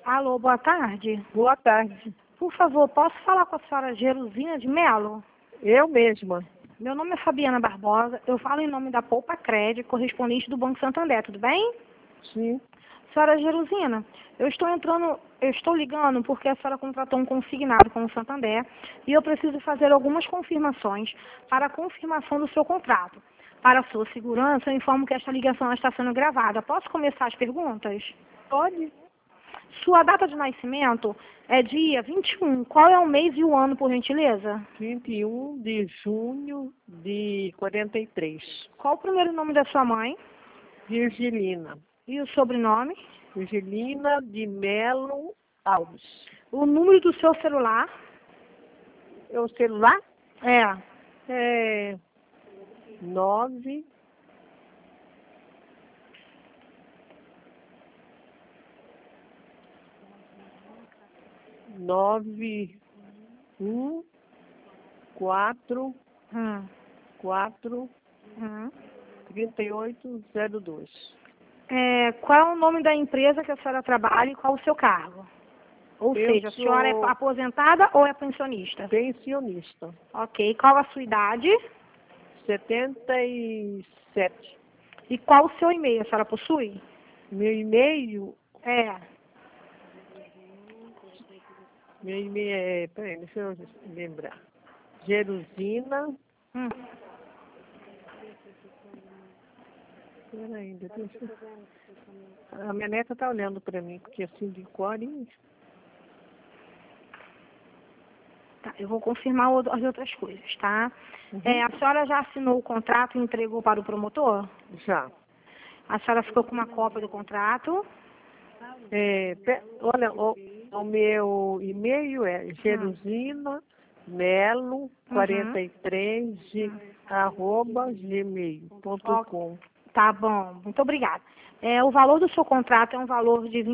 Alô, boa tarde. Boa tarde. Por favor, posso falar com a senhora Jerusina de Melo? Eu mesma. Meu nome é Fabiana Barbosa, eu falo em nome da Poupa Crédito, correspondente do Banco Santander, tudo bem? Sim. Senhora Jerusina, eu estou ligando porque a senhora contratou um consignado com o Santander e eu preciso fazer algumas confirmações para a confirmação do seu contrato. Para a sua segurança, eu informo que esta ligação está sendo gravada. Posso começar as perguntas? Pode? Sua data de nascimento é dia 21. Qual é o mês e o ano, por gentileza? 21 de junho de 43. Qual o primeiro nome da sua mãe? Virgilina. E o sobrenome? Virgilina de Melo Alves. O número do seu celular? O celular É. é 9 4 Hum. 4 Hum. 3802. Qual é o nome da empresa que a senhora trabalha e qual o seu cargo? Ou Eu seja, a senhora é sou aposentada ou é pensionista? pensionista. Ok. Qual a sua idade? 77. E qual o seu e-mail? A senhora possui? Meu e-mail É. é, peraí, deixa eu lembrar. Jerusina. Hum. Peraí, deixa eu... A minha neta tá olhando para mim, porque assim de cor e... Tá, eu vou confirmar as outras coisas, tá? Uhum. A senhora já assinou o contrato e entregou para o promotor? Já. A senhora ficou com uma cópia do contrato? Olha, o meu e-mail é jerusina melo 43 arroba gmail.com. Tá bom, muito obrigada. O valor do seu contrato é um valor de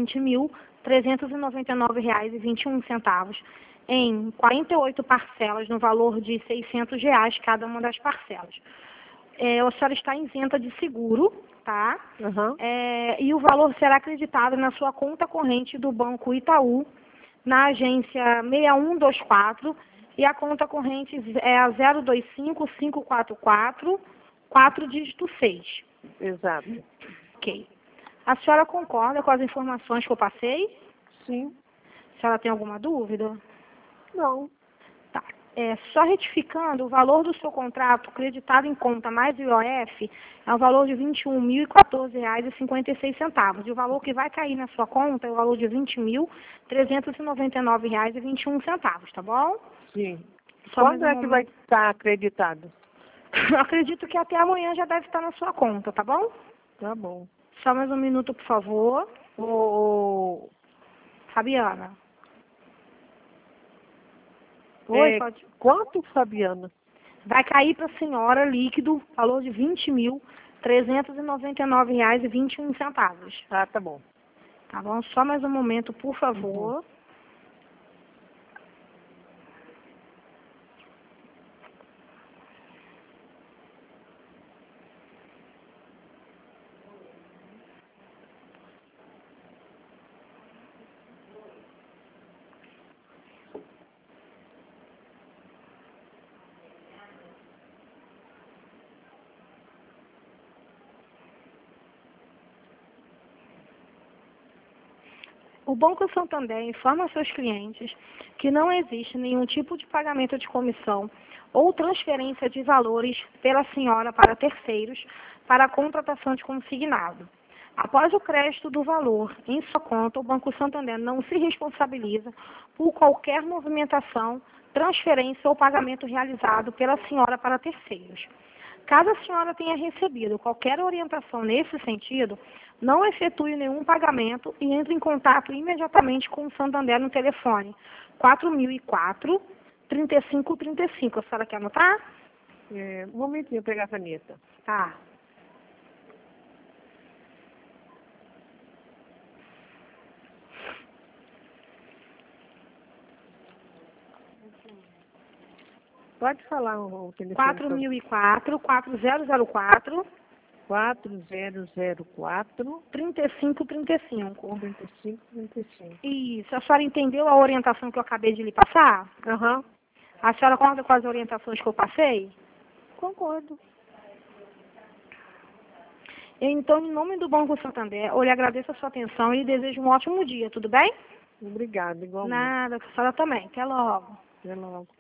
R$ 20.399,21 em 48 parcelas no valor de R$ 600 cada uma das parcelas. A senhora está isenta de seguro, tá? Uhum. E o valor será acreditado na sua conta corrente do Banco Itaú, na agência 6124, e a conta corrente é a 025544, 4 dígito 6. Exato. Ok. A senhora concorda com as informações que eu passei? Sim. A senhora tem alguma dúvida? Não. Tá. Só retificando, o valor do seu contrato creditado em conta mais o IOF é o valor de R$ 21.014,56. E o valor que vai cair na sua conta é o valor de R$ 20.399,21, tá bom? Sim. Só mais Quando um é que vai momento. estar acreditado? Acredito que até amanhã já deve estar na sua conta, tá bom? Tá bom. Só mais um minuto, por favor. O, Fabiana. Oi, pode. Quanto, Fabiana? Vai cair para a senhora líquido, valor de R$ 20.399,21. Ah, tá bom. Tá bom? Só mais um momento, por Uhum. favor. O Banco Santander informa aos seus clientes que não existe nenhum tipo de pagamento de comissão ou transferência de valores pela senhora para terceiros para a contratação de consignado. Após o crédito do valor em sua conta, o Banco Santander não se responsabiliza por qualquer movimentação, transferência ou pagamento realizado pela senhora para terceiros. Caso a senhora tenha recebido qualquer orientação nesse sentido, não efetue nenhum pagamento e entre em contato imediatamente com o Santander no telefone 4004 3535. A senhora quer anotar? Um momentinho, pegar a caneta. Tá. Pode falar o telefone. 4004 4004 4004 3535. 3535. Isso. A senhora entendeu a orientação que eu acabei de lhe passar? Aham, A senhora concorda com as orientações que eu passei? concordo. Então, em nome do Banco Santander, eu lhe agradeço a sua atenção e lhe desejo um ótimo dia, tudo bem? Obrigada, igualmente. Nada, a senhora também. Até logo. Até logo.